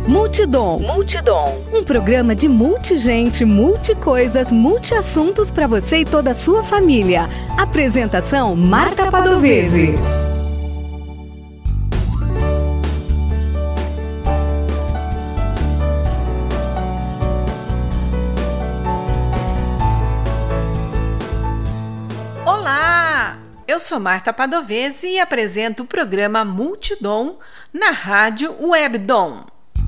Multidom. Um programa de multigente, multicoisas, multiassuntos para você e toda a sua família. Apresentação: Marta Padovese. Olá! Eu sou Marta Padovese e apresento o programa Multidom na Rádio Webdom.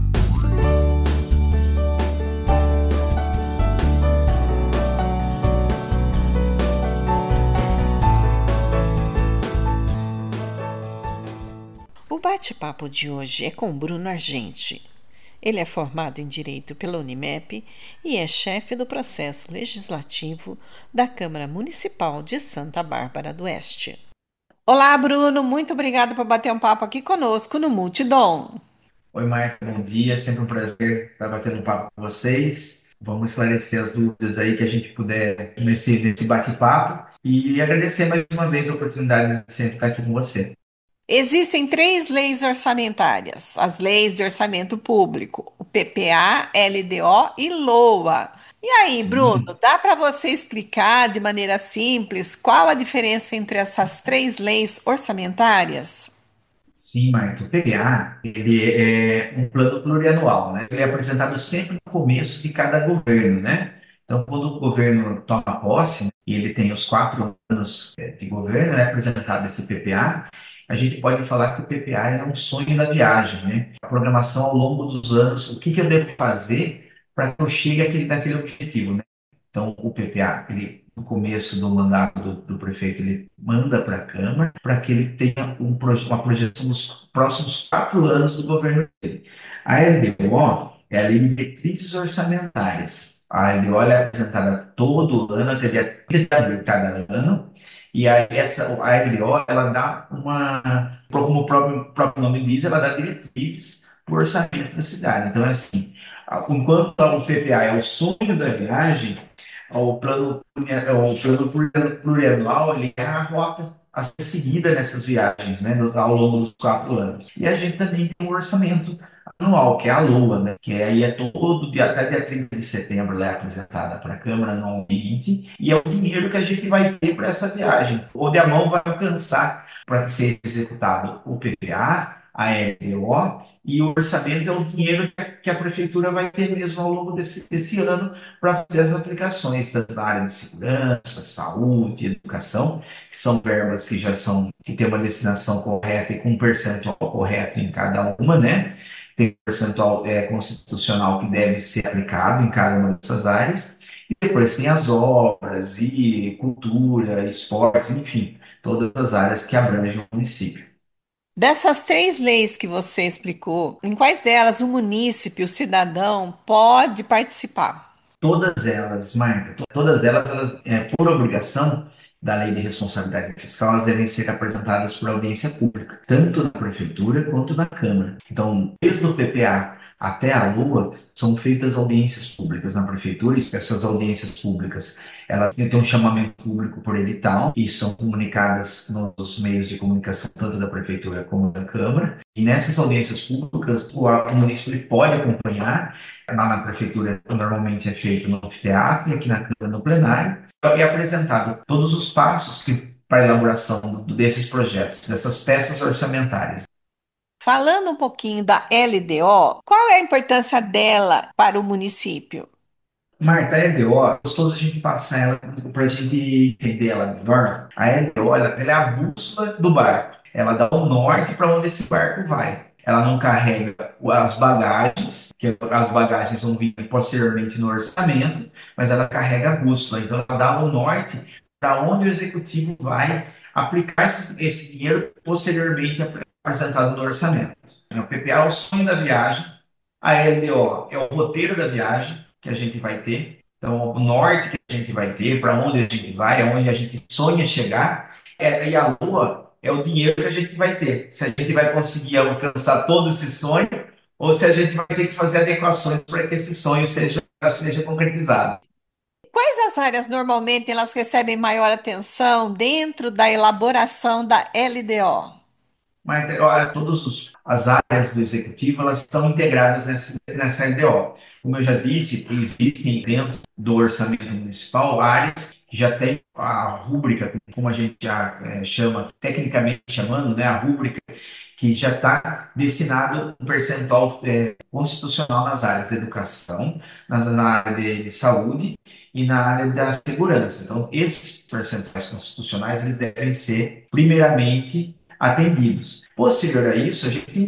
O bate-papo de hoje é com Bruno Argenti. Ele é formado em Direito pela Unimep e é chefe do processo legislativo da Câmara Municipal de Santa Bárbara do Oeste. Olá, Bruno, muito obrigada por bater um papo aqui conosco no Multidom. Oi, Marco, bom dia. Sempre um prazer estar batendo um papo com vocês. Vamos esclarecer as dúvidas aí que a gente puder nesse bate-papo e agradecer mais uma vez a oportunidade de sempre estar aqui com você. Existem três leis orçamentárias: as leis de orçamento público, o PPA, LDO e LOA. E aí, Bruno, Sim, dá para você explicar de maneira simples qual a diferença entre essas três leis orçamentárias? sim, Marco. O PPA, ele é um plano plurianual, né? Ele é apresentado sempre no começo de cada governo, né? Então, quando o governo toma posse, né, e ele tem os 4 anos de governo, é apresentado esse PPA. A gente pode falar que o PPA é um sonho da viagem, né? A programação ao longo dos anos, o que que eu devo fazer para que eu chegue naquele objetivo, né? Então, o PPA, ele, no começo do mandato do prefeito, ele manda para a Câmara para que ele tenha uma projeção nos próximos 4 anos do governo dele. A LDO é a Lei de Diretrizes Orçamentárias. A LDO ela é apresentada todo ano, até dia 30 de abril de cada ano, e aí a LDO ela dá como o próprio nome diz, ela dá diretrizes para o orçamento da cidade. Então, é assim, enquanto o PPA é o sonho da viagem, o plano plurianual ele é a rota a ser seguida nessas viagens, né, ao longo dos 4 anos. E a gente também tem um orçamento anual, que é a LOA, né, que aí é todo dia, até dia 30 de setembro, ela é apresentada para a Câmara anualmente, e é o dinheiro que a gente vai ter para essa viagem, onde a mão vai alcançar para que seja executado o PPA, a LDO, e o orçamento é o dinheiro que a prefeitura vai ter mesmo ao longo desse ano para fazer as aplicações tanto na área de segurança, saúde, educação, que são verbas que têm uma destinação correta e com um percentual correto em cada uma, né? Tem um percentual constitucional que deve ser aplicado em cada uma dessas áreas. E depois tem as obras e cultura, esportes, enfim, todas as áreas que abrangem o município. Dessas três leis que você explicou, em quais delas o munícipe, o cidadão, pode participar? Todas elas, Marta, todas elas, por obrigação da Lei de Responsabilidade Fiscal, elas devem ser apresentadas por audiência pública, tanto na Prefeitura quanto na Câmara. Então, desde o PPA até a LUA, são feitas audiências públicas na Prefeitura, e essas audiências públicas, elas têm um chamamento público por edital, e são comunicadas nos meios de comunicação, tanto da Prefeitura como da Câmara. E nessas audiências públicas, o município ele pode acompanhar. Lá na prefeitura, normalmente é feito no anfiteatro e aqui na Câmara no plenário. É apresentado todos os passos para a elaboração desses projetos, dessas peças orçamentárias. Falando um pouquinho da LDO, qual é a importância dela para o município? Marta, a LDO, gostoso a gente passar ela para a gente entender ela melhor. A LDO, ela é a bússola do barco. Ela dá o norte para onde esse barco vai. Ela não carrega as bagagens, que as bagagens vão vir posteriormente no orçamento, mas ela carrega a bússola. Então, ela dá o norte para onde o executivo vai aplicar esse dinheiro posteriormente apresentado no orçamento. O PPA é o sonho da viagem, a LDO é o roteiro da viagem que a gente vai ter, então o norte que a gente vai ter, para onde a gente vai, aonde a gente sonha chegar, e a Lua é o dinheiro que a gente vai ter. Se a gente vai conseguir alcançar todo esse sonho, ou se a gente vai ter que fazer adequações para que esse sonho seja concretizado. Quais as áreas normalmente elas recebem maior atenção dentro da elaboração da LDO? Mas olha, as áreas do executivo elas estão integradas nessa LDO. Como eu já disse, existem dentro do orçamento municipal áreas que já têm a rúbrica, como a gente já chama, tecnicamente chamando, né, a rúbrica que já está destinado um percentual constitucional nas áreas de educação, na área de saúde e na área da segurança. Então, esses percentuais constitucionais eles devem ser primeiramente atendidos. Posterior a isso,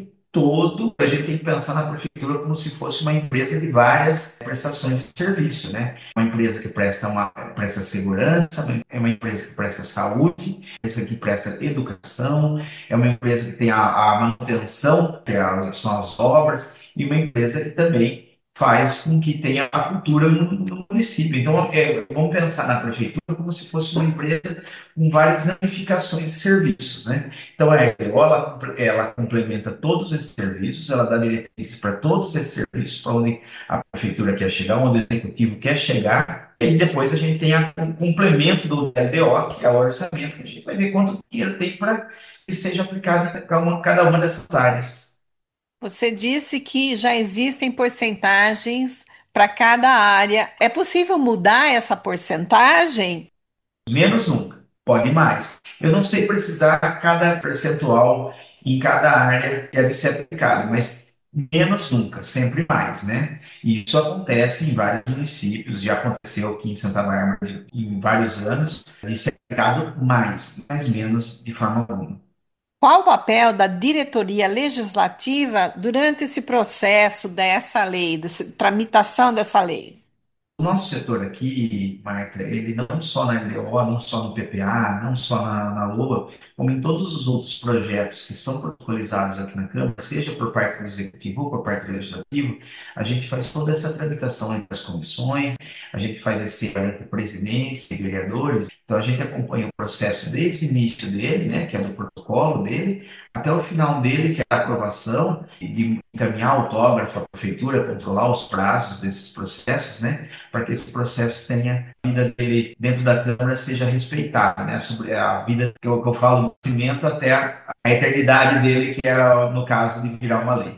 a gente tem que pensar na prefeitura como se fosse uma empresa de várias prestações de serviço, né? Uma empresa que presta segurança, é uma empresa que presta saúde, uma empresa que presta educação, é uma empresa que tem a manutenção, são as obras, e uma empresa que também faz com que tenha a cultura no município. Então, vamos pensar na prefeitura como se fosse uma empresa com várias ramificações de serviços, né? Então, a EGO, ela complementa todos esses serviços, ela dá diretrizes para todos esses serviços, para onde a prefeitura quer chegar, onde o executivo quer chegar, e depois a gente tem o complemento do LDO, que é o orçamento, que a gente vai ver quanto dinheiro tem para que seja aplicado em cada uma dessas áreas. Você disse que já existem porcentagens para cada área. É possível mudar essa porcentagem? Menos nunca, pode mais. Eu não sei precisar cada percentual em cada área que deve ser aplicado, mas menos nunca, sempre mais, né? E isso acontece em vários municípios, já aconteceu aqui em Santa Bárbara em vários anos, de ser aplicado mais, mas menos de forma alguma. Qual o papel da diretoria legislativa durante esse processo dessa lei, dessa tramitação dessa lei? O nosso setor aqui, Marta, ele não só na LDO, não só no PPA, não só na LOA, como em todos os outros projetos que são protocolizados aqui na Câmara, seja por parte do Executivo ou por parte do Legislativo, a gente faz toda essa tramitação entre as comissões, a gente faz esse entre presidência e vereadores, então a gente acompanha o processo desde o início dele, né, que é do protocolo dele, até o final dele, que é a aprovação, e de encaminhar autógrafo à prefeitura, controlar os prazos desses processos, né? Para que esse processo tenha a vida dele dentro da Câmara seja respeitada, né? Sobre a vida que eu falo do nascimento até a eternidade dele, que é no caso de virar uma lei.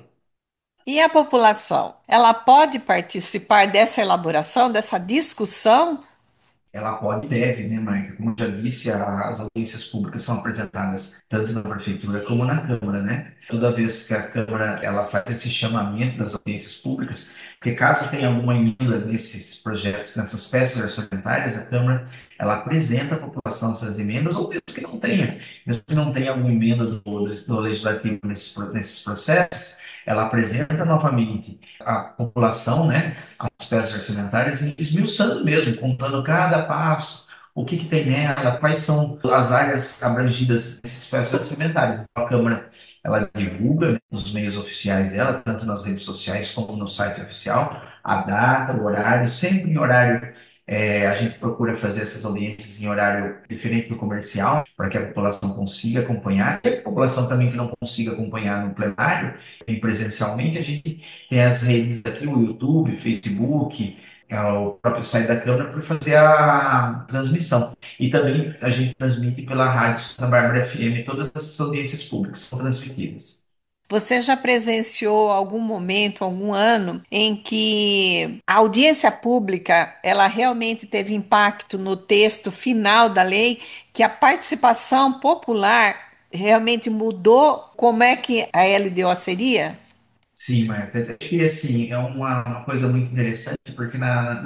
E a população? Ela pode participar dessa elaboração, dessa discussão? Ela pode e deve, né, Maika? Como eu já disse, as audiências públicas são apresentadas tanto na prefeitura como na Câmara, né? Toda vez que a Câmara ela faz esse chamamento das audiências públicas, porque caso tenha alguma emenda nesses projetos, nessas peças orçamentárias, a Câmara ela apresenta à população essas emendas, ou mesmo que não tenha alguma emenda do Legislativo nesses processos, ela apresenta novamente à população, né? As peças orçamentárias e esmiuçando mesmo, contando cada passo, o que que tem nela, quais são as áreas abrangidas nessas peças orçamentárias. Então, a Câmara, ela divulga, né, nos meios oficiais dela, tanto nas redes sociais como no site oficial, a data, o horário, sempre em horário. A gente procura fazer essas audiências em horário diferente do comercial, para que a população consiga acompanhar, e a população também que não consiga acompanhar no plenário, e presencialmente, a gente tem as redes aqui, o YouTube, Facebook, o próprio site da Câmara para fazer a transmissão. E também a gente transmite pela Rádio Santa Bárbara FM, todas as audiências públicas são transmitidas. Você já presenciou algum momento, algum ano, em que a audiência pública ela realmente teve impacto no texto final da lei, que a participação popular realmente mudou como é que a LDO seria? Sim, Marta, acho que assim, é uma coisa muito interessante, porque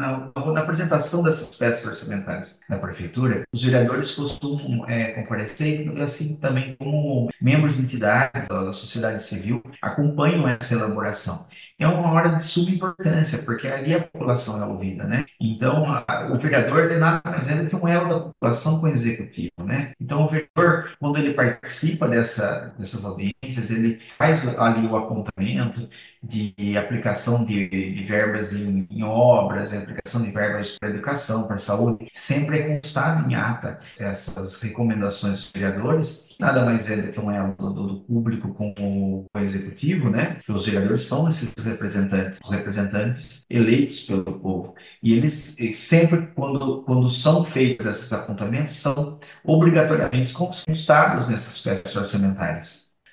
na apresentação dessas peças orçamentárias da Prefeitura, os vereadores costumam comparecer, assim também como membros de entidades da sociedade civil, acompanham essa elaboração. É uma hora de suma importância, porque ali a população é ouvida, né? Então, o vereador tem nada mais é do que um elo da população com o executivo, né? Então, o vereador, quando ele participa dessas audiências, ele faz ali o apontamento, de aplicação de verbas em obras, aplicação de verbas para educação, para saúde, sempre é constado em ata essas recomendações dos vereadores, que nada mais é do que um elo do público com o executivo, né? Que os vereadores são esses representantes, os representantes eleitos pelo povo. E eles sempre, quando são feitos esses apontamentos, são obrigatoriamente constados nessas peças orçamentárias.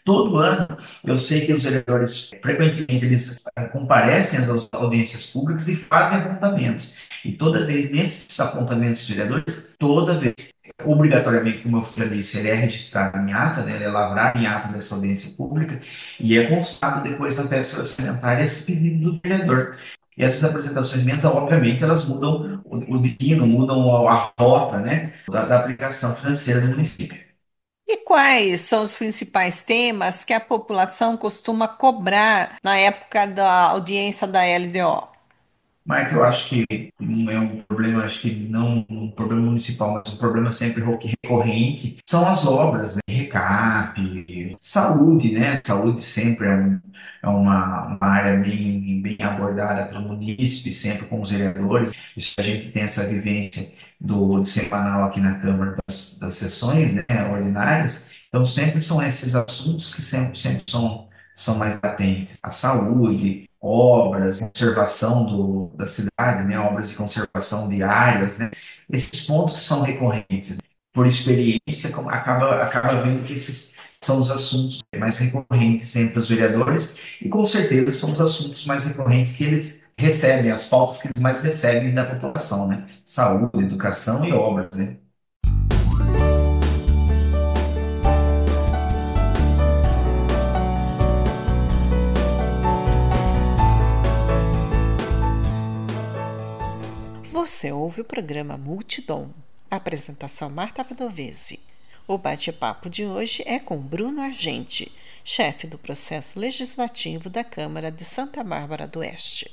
Todo ano, eu sei que os vereadores, frequentemente, eles comparecem às audiências públicas e fazem apontamentos. E toda vez, nesses apontamentos dos vereadores, toda vez, obrigatoriamente, como eu já disse, ele é registrado em ata, né, ele é lavrado em ata dessa audiência pública e é constado depois na peça orçamentária esse pedido do vereador. E essas apresentações menos, obviamente, elas mudam o destino, mudam a rota, né, da aplicação financeira do município. E quais são os principais temas que a população costuma cobrar na época da audiência da LDO? Mas eu acho que não é um problema, acho que não um problema municipal, mas um problema sempre recorrente, são as obras, né? Recap, saúde, né? Saúde sempre é uma área bem abordada pelo munícipe, sempre com os vereadores. Isso a gente tem essa vivência do semanal aqui na Câmara das sessões, né? Ordinárias. Então sempre são esses assuntos que sempre são mais latentes. A saúde, obras, conservação da cidade, né, obras de conservação de áreas, né, esses pontos são recorrentes. Por experiência, acaba vendo que esses são os assuntos mais recorrentes entre os vereadores e, com certeza, são os assuntos mais recorrentes que eles recebem, as pautas que eles mais recebem da população, né? Saúde, educação e obras, né? Você ouve o programa Multidom. Apresentação Marta Padovese. O bate-papo de hoje é com Bruno Argenti, chefe do processo legislativo da Câmara de Santa Bárbara do Oeste.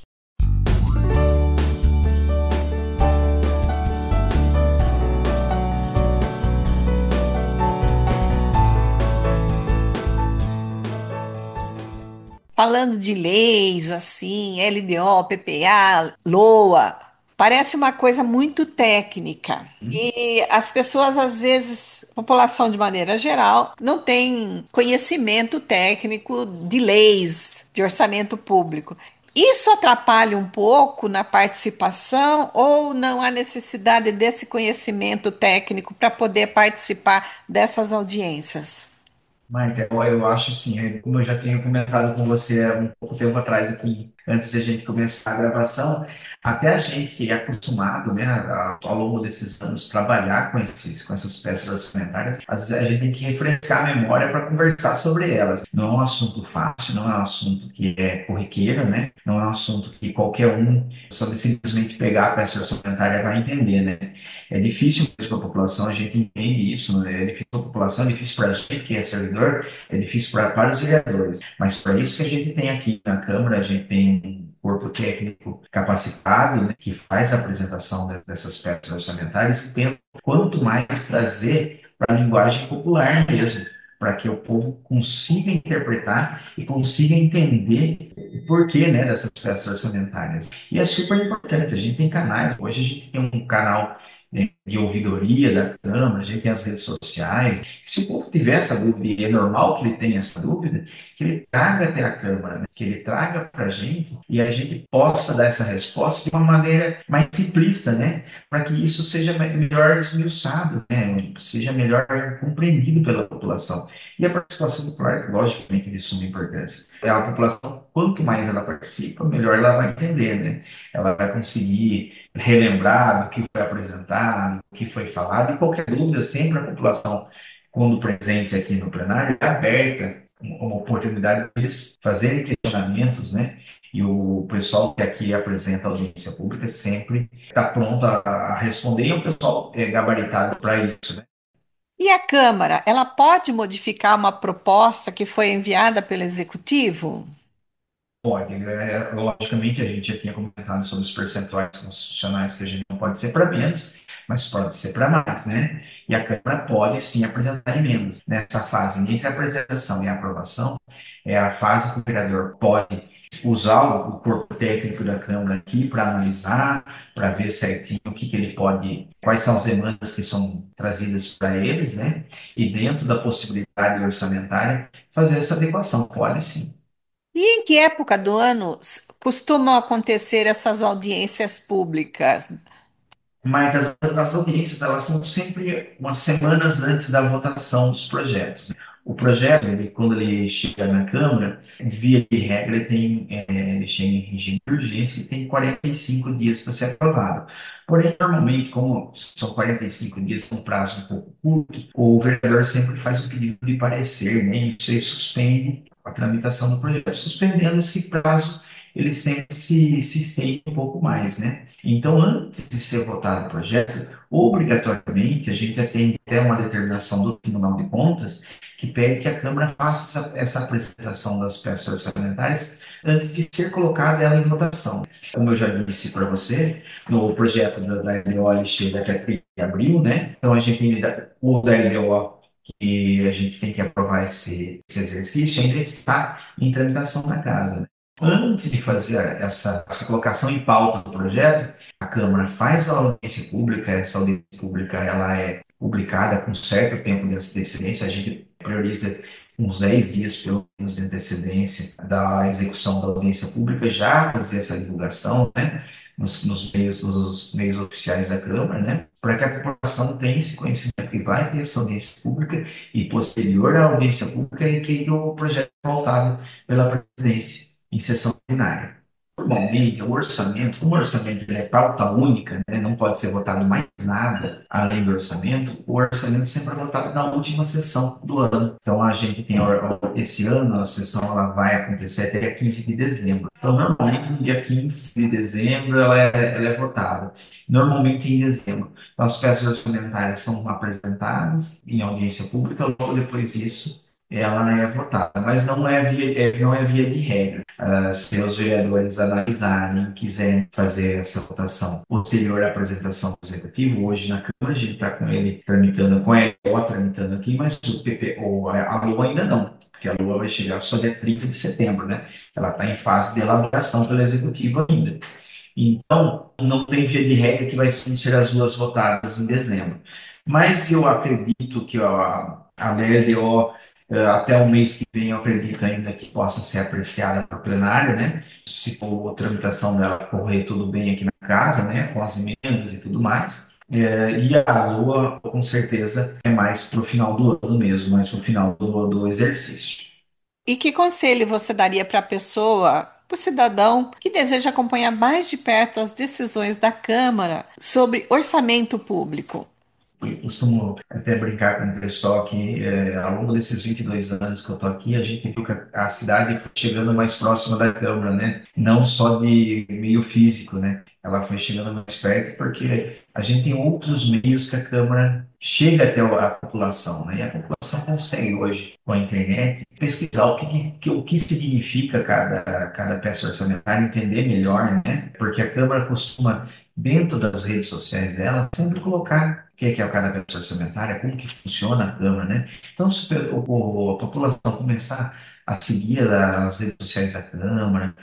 Falando de leis, assim, LDO, PPA, LOA, parece uma coisa muito técnica. E as pessoas, às vezes, a população de maneira geral, não tem conhecimento técnico de leis, de orçamento público. Isso atrapalha um pouco na participação ou não há necessidade desse conhecimento técnico para poder participar dessas audiências? Marca, eu acho assim, como eu já tinha comentado com você há um pouco tempo atrás aqui, antes de a gente começar a gravação, até a gente que é acostumado, né, ao longo desses anos, trabalhar com essas peças orçamentárias, às vezes a gente tem que refrescar a memória para conversar sobre elas. Não é um assunto fácil, não é um assunto que é corriqueiro, né? Não é um assunto que qualquer um, só de simplesmente pegar a peça orçamentária vai entender, né? É difícil para a população, a gente entende isso, né? É difícil para a população, é difícil para a gente que é servidor, é difícil para os vereadores. Mas para isso que a gente tem aqui na Câmara, a gente tem um corpo técnico capacitado, né, que faz a apresentação dessas peças orçamentárias e tenta quanto mais trazer para a linguagem popular mesmo, para que o povo consiga interpretar e consiga entender o porquê, né, dessas peças orçamentárias. E é super importante, a gente tem canais, hoje a gente tem um canal, né, de ouvidoria da Câmara, a gente tem as redes sociais. Se o povo tiver essa dúvida, e é normal que ele tenha essa dúvida, que ele traga até a Câmara, né, que ele traga para a gente e a gente possa dar essa resposta de uma maneira mais simplista, né, para que isso seja melhor esmiuçado, né, seja melhor compreendido pela população. E a participação popular, logicamente, de suma importância. A população, quanto mais ela participa, melhor ela vai entender, né? Ela vai conseguir relembrar do que foi apresentado, do que foi falado, e qualquer dúvida, sempre a população, quando presente aqui no plenário, é aberta, uma oportunidade para eles fazerem questionamentos, né? E o pessoal que aqui apresenta a audiência pública sempre está pronto a responder, e é um pessoal gabaritado para isso, né? E a Câmara, ela pode modificar uma proposta que foi enviada pelo Executivo? Pode, logicamente a gente já tinha comentado sobre os percentuais constitucionais que a gente não pode ser para menos, mas pode ser para mais, né? E a Câmara pode sim apresentar emendas. Nessa fase entre a apresentação e a aprovação, é a fase que o vereador pode usar o corpo técnico da Câmara aqui para analisar, para ver certinho o que ele pode, quais são as demandas que são trazidas para eles, né? E dentro da possibilidade orçamentária, fazer essa adequação. Pode sim. E em que época do ano costumam acontecer essas audiências públicas? Mas as audiências, elas são sempre umas semanas antes da votação dos projetos. O projeto, quando ele chega na Câmara, via de regra, ele chega em regime de urgência e tem 45 dias para ser aprovado. Porém, normalmente, como são 45 dias, é um prazo um pouco curto, o vereador sempre faz um pedido de parecer, né? E isso aí suspende a tramitação do projeto. Suspendendo esse prazo, ele sempre se estende um pouco mais, né? Então, antes de ser votado o projeto, obrigatoriamente, a gente atende até uma determinação do Tribunal de Contas que pede que a Câmara faça essa apresentação das peças orçamentárias antes de ser colocada ela em votação. Como eu já disse para você, no projeto da LDO ele chega até 30 de abril, né? Então a gente ainda, o da LDO que a gente tem que aprovar esse exercício ainda está em tramitação na casa, né? Antes de fazer essa colocação em pauta do projeto, a Câmara faz a audiência pública, essa audiência pública ela é publicada com certo tempo de antecedência, a gente prioriza uns 10 dias, pelo menos, de antecedência da execução da audiência pública, já fazer essa divulgação, né, nos meios oficiais da Câmara, né, para que a população tenha esse conhecimento que vai ter essa audiência pública e, posterior à audiência pública, é que o projeto é pautado pela presidência em sessão ordinária. Normalmente, como o orçamento ele é pauta única, né, não pode ser votado mais nada além do orçamento, o orçamento sempre é votado na última sessão do ano. Então, a gente tem, esse ano, a sessão ela vai acontecer até dia 15 de dezembro. Então, normalmente, no dia 15 de dezembro, ela é votada. Normalmente em dezembro. Então, as peças orçamentárias são apresentadas em audiência pública, logo depois disso, ela é votada, mas não é via de regra. Se os vereadores analisarem, quiserem fazer essa votação posterior à apresentação do Executivo, hoje na Câmara a gente está com ele tramitando, com a EO tramitando aqui, mas o PP, ou a LOA ainda não, porque a LOA vai chegar só dia 30 de setembro, né? Ela está em fase de elaboração pelo Executivo ainda. Então, não tem via de regra que vai ser as duas votadas em dezembro. Mas eu acredito que a LDO, até o mês que vem, eu acredito ainda que possa ser apreciada para o plenário, né? Se a tramitação dela correr tudo bem aqui na casa, né? Com as emendas e tudo mais. E a Lua, com certeza, é mais para o final do ano mesmo, mais para o final do exercício. E que conselho você daria para a pessoa, para o cidadão que deseja acompanhar mais de perto as decisões da Câmara sobre orçamento público? Eu costumo até brincar com o pessoal que, ao longo desses 22 anos que eu estou aqui, a gente viu que a cidade foi chegando mais próxima da Câmara, né? Não só de meio físico, né? Ela foi chegando mais perto porque a gente tem outros meios que a Câmara chega até a população, né? E a população consegue hoje, com a internet, pesquisar o que significa cada peça orçamentária, entender melhor, né? Porque a Câmara costuma, dentro das redes sociais dela, sempre colocar o que é cada peça orçamentária, como que funciona a Câmara, né? Então, se a população começar a seguir as redes sociais da Câmara,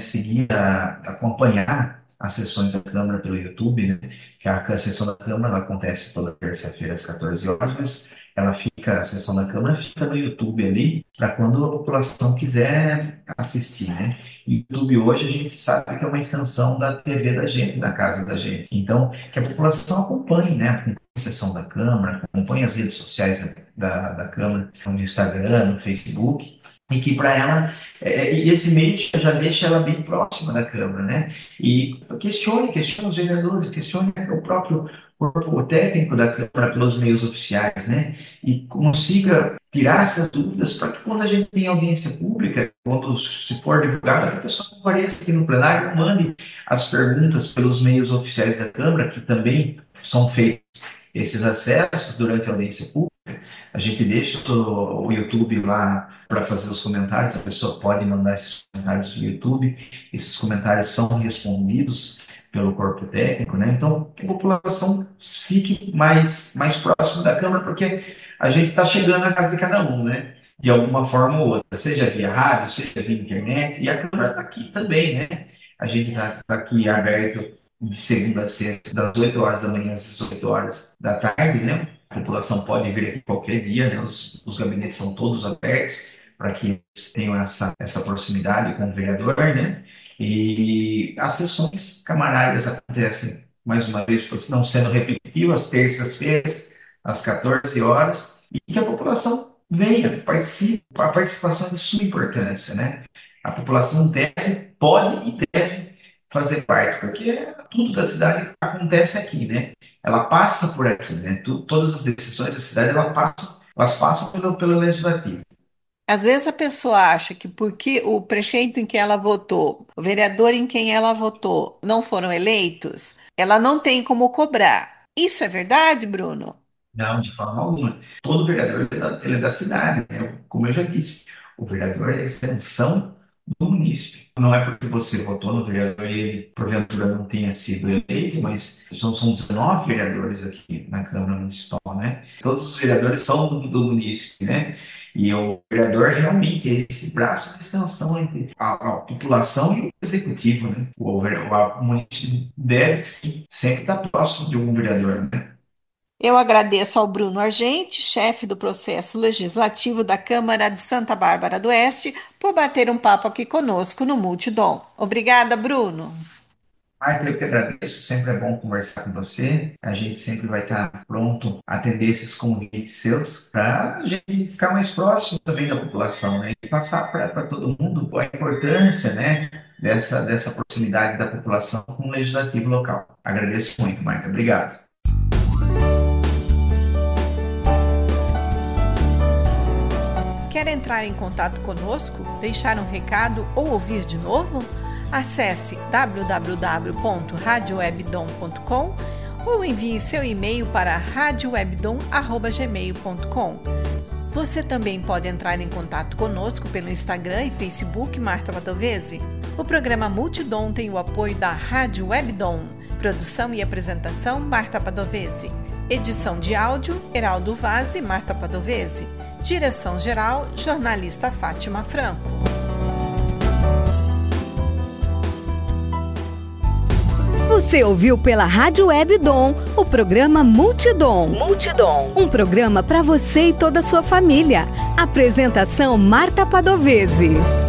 acompanhar as sessões da Câmara pelo YouTube, né? Que a sessão da Câmara ela acontece toda terça-feira às 14 horas, mas a sessão da Câmara fica no YouTube ali, para quando a população quiser assistir, né? E o YouTube hoje a gente sabe que é uma extensão da TV da gente, da casa da gente. Então, que a população acompanhe, né? Acompanhe a sessão da Câmara, acompanhe as redes sociais da Câmara, no Instagram, no Facebook, e que para ela, e esse meio já deixa ela bem próxima da Câmara, né? E questione os vereadores, questione o próprio corpo técnico da Câmara pelos meios oficiais, né? E consiga tirar essas dúvidas para que quando a gente tem audiência pública, quando se for divulgado, que a pessoa compareça aqui no plenário, mande as perguntas pelos meios oficiais da Câmara, que também são feitos esses acessos durante a audiência pública. A gente deixa o YouTube lá para fazer os comentários, a pessoa pode mandar esses comentários no YouTube, esses comentários são respondidos pelo corpo técnico, né? Então, que a população fique mais próximo da Câmara, porque a gente está chegando na casa de cada um, né? De alguma forma ou outra, seja via rádio, seja via internet, e a Câmara está aqui também, né? A gente está aqui aberto de segunda a sexta, das 8 horas da manhã às 18 horas da tarde, né? A população pode vir aqui qualquer dia, né? Os gabinetes são todos abertos para que eles tenham essa proximidade com o vereador, né? E as sessões camarárias acontecem, mais uma vez, não sendo repetitivas, terças-feiras, às 14 horas, e que a população venha, participe. A participação é de suma importância, né? A população pode e deve fazer parte, porque tudo da cidade acontece aqui, né? Ela passa por aqui, né? Todas as decisões da cidade elas passam pelo legislativo. Às vezes a pessoa acha que porque o prefeito em que ela votou, o vereador em quem ela votou não foram eleitos, ela não tem como cobrar. Isso é verdade, Bruno? Não, de forma alguma. Todo vereador ele é da cidade, né? Como eu já disse, o vereador é a extensão do munícipe. Não é porque você votou no vereador e ele, porventura, não tenha sido eleito, mas são 19 vereadores aqui na Câmara Municipal, né? Todos os vereadores são do munícipe, né? E o vereador realmente é esse braço de extensão entre a população e o executivo, né? O município deve, sim, sempre estar próximo de algum vereador, né? Eu agradeço ao Bruno Argente, chefe do processo legislativo da Câmara de Santa Bárbara do Oeste, por bater um papo aqui conosco no Multidom. Obrigada, Bruno. Marta, eu que agradeço, sempre é bom conversar com você. A gente sempre vai estar pronto a atender esses convites seus para a gente ficar mais próximo também da população, né? E passar para todo mundo a importância, né, dessa proximidade da população com o legislativo local. Agradeço muito, Marta. Obrigado. Quer entrar em contato conosco, deixar um recado ou ouvir de novo? Acesse www.radiowebdom.com ou envie seu e-mail para radiowebdom@gmail.com. Você também pode entrar em contato conosco pelo Instagram e Facebook Marta Padovese. O programa Multidom tem o apoio da Rádio Webdom. Produção e apresentação Marta Padovese. Edição de áudio Heraldo Vaz e Marta Padovese. Direção-geral, jornalista Fátima Franco. Você ouviu pela Rádio Webdom o programa Multidom. Um programa para você e toda a sua família. Apresentação Marta Padovese.